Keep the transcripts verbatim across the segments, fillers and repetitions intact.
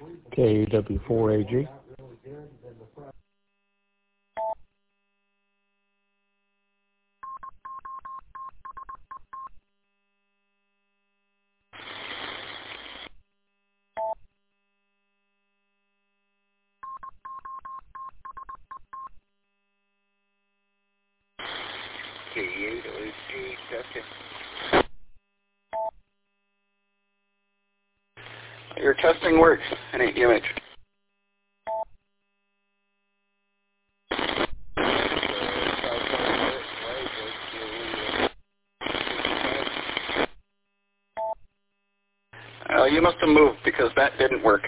K W four A G. K eight O G, testing. Your testing works. Any image. Uh, you must have moved because that didn't work.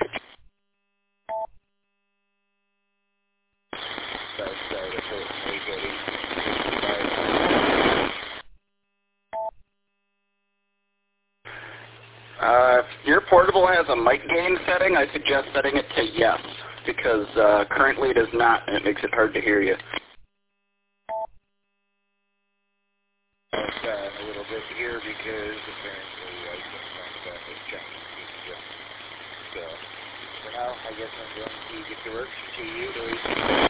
Uh, if your portable has a mic gain setting, I suggest setting it to yes, because uh, currently it is not, and it makes it hard to hear you. Uh, a little bit here because apparently I couldn't find that with Chinese. So, for now, I guess I'm going to get to work. See you.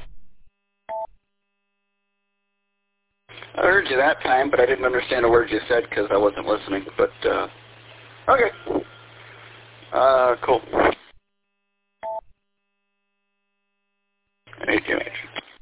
I heard you that time, but I didn't understand a word you said because I wasn't listening. But, uh, okay. Uh, cool. H M H.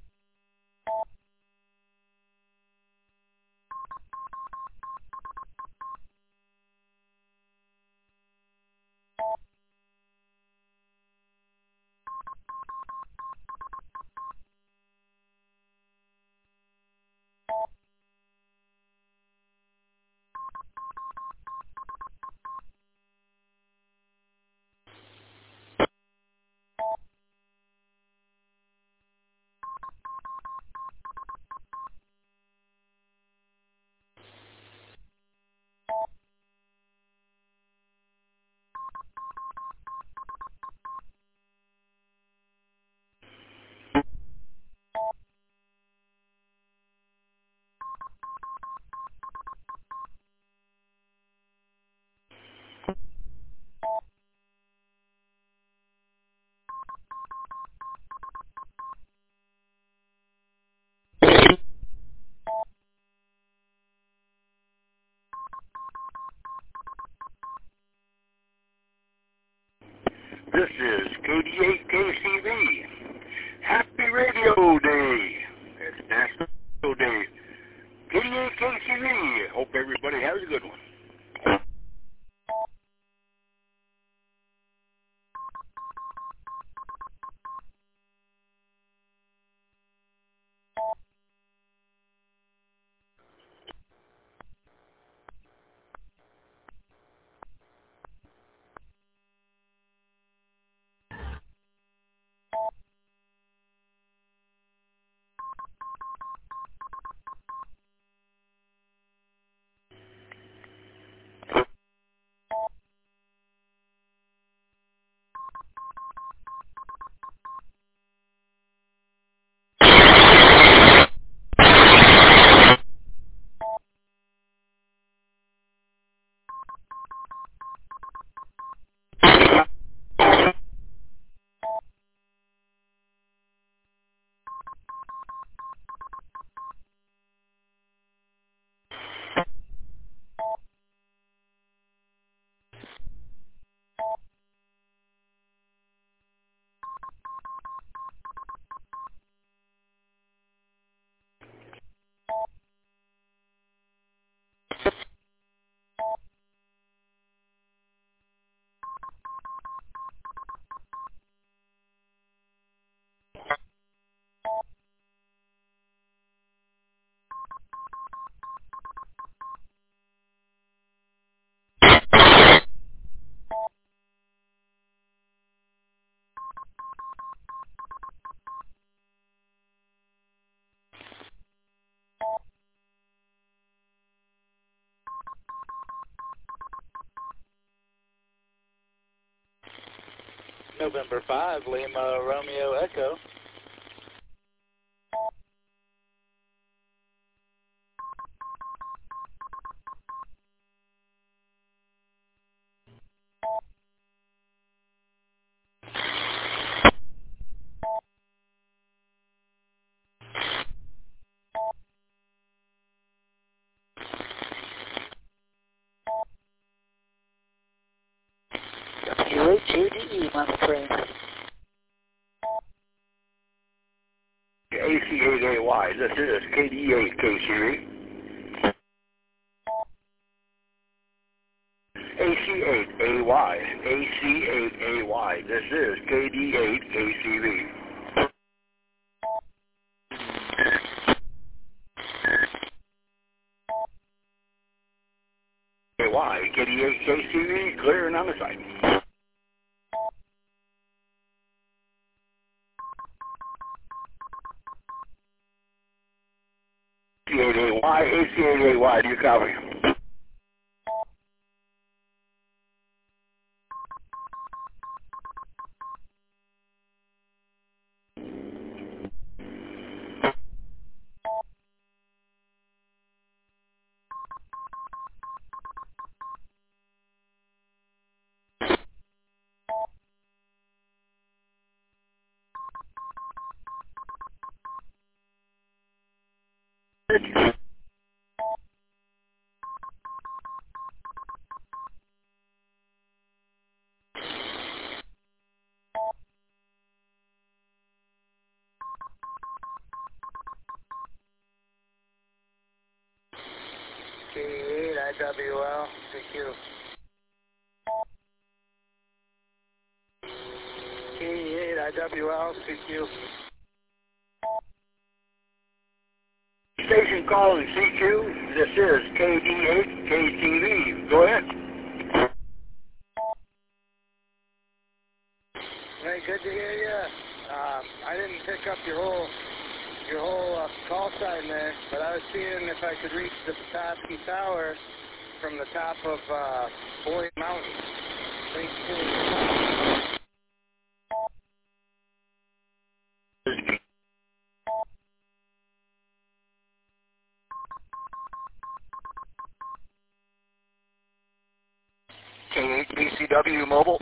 This is K D eight K C V. Happy Radio Day. It's National Day. K D eight K C V. Hope everybody has a good one. November fifth, Lima Romeo Echo. K D E monitoring. A C eight A Y, this is K D eight K C V. A C eight A Y, A C eight A Y, this is K D eight K C V. A Y, K D eight K C V, clear and on the site. A C eight A Y, A C eight A Y, do you copy? K eight I W L, C Q. K eight I W L, C Q. Station calling C Q, this is K D eight K C V. Go ahead. Hey, good to hear you. Um, I didn't pick up your whole your whole uh, call sign there, but I was seeing if I could reach the Petoskey Tower from the top of uh, Boyd Mountain. Thank you. K eight B C W mobile.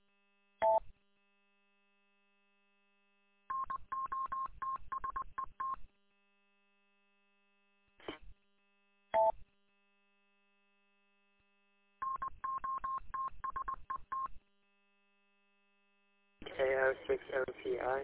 K O six O T I.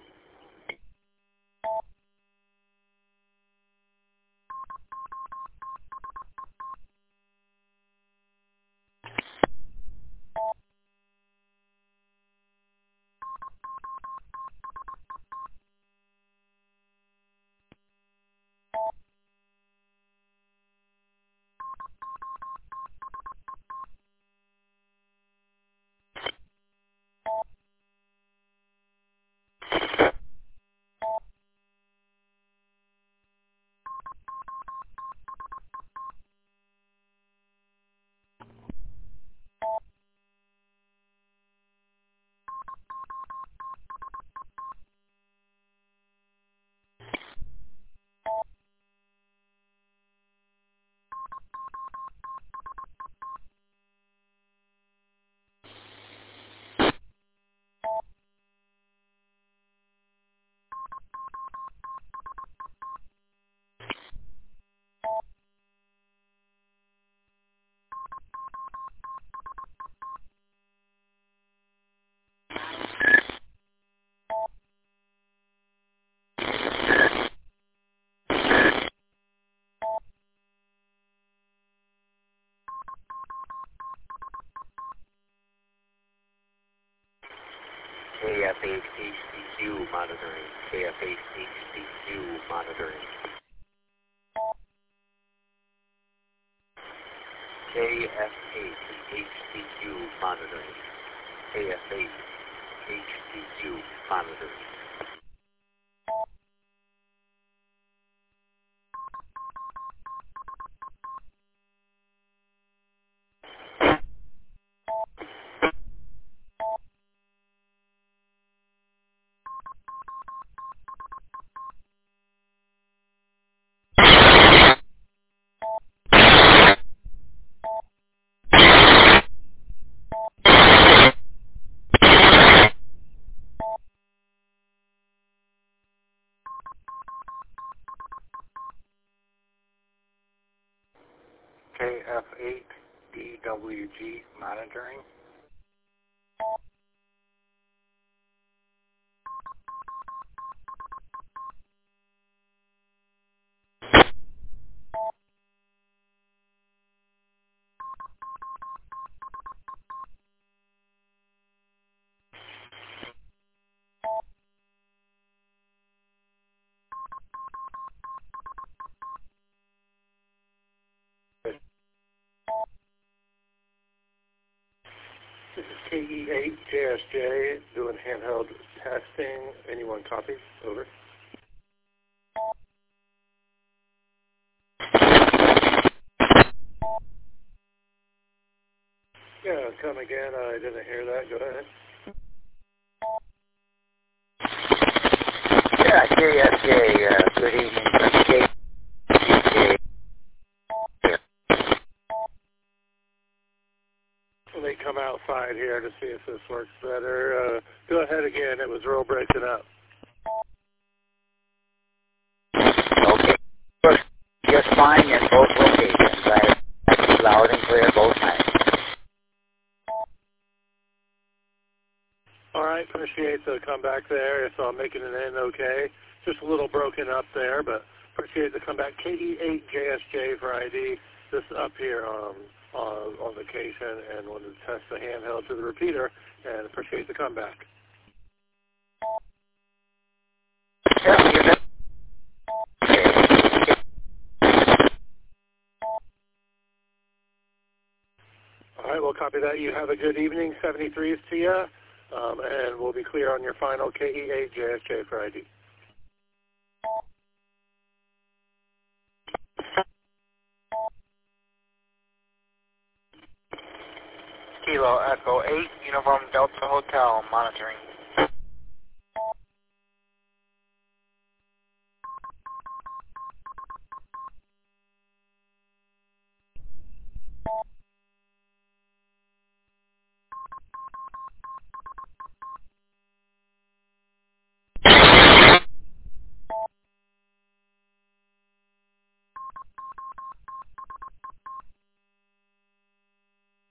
K F H H C Q monitoring. K F H H C Q monitoring. K F H H C Q monitoring. K F H H C Q monitoring. K F eight D W G monitoring. K E eight J S J doing handheld testing. Anyone copy? Over. Yeah, come again. I didn't hear that. Go ahead. Yeah, J S J, uh, good evening from J S J. Let me come outside here to see if this works better. Uh, go ahead again. It was real breaking up. Okay. Works just fine in both locations. I that's loud and clear both times. All right, appreciate the comeback there. So I'm making it in okay. Just a little broken up there, but appreciate the comeback. K E eight J S J for I D. This up here um, uh, on vacation and wanted to test the handheld to the repeater and appreciate the comeback. Yeah, you bet. All right, we'll copy that. You have a good evening. seventy-threes to you, um, and we'll be clear on your final K E eight J S J for I D. Kilo Echo eight, Uniform Delta Hotel, monitoring.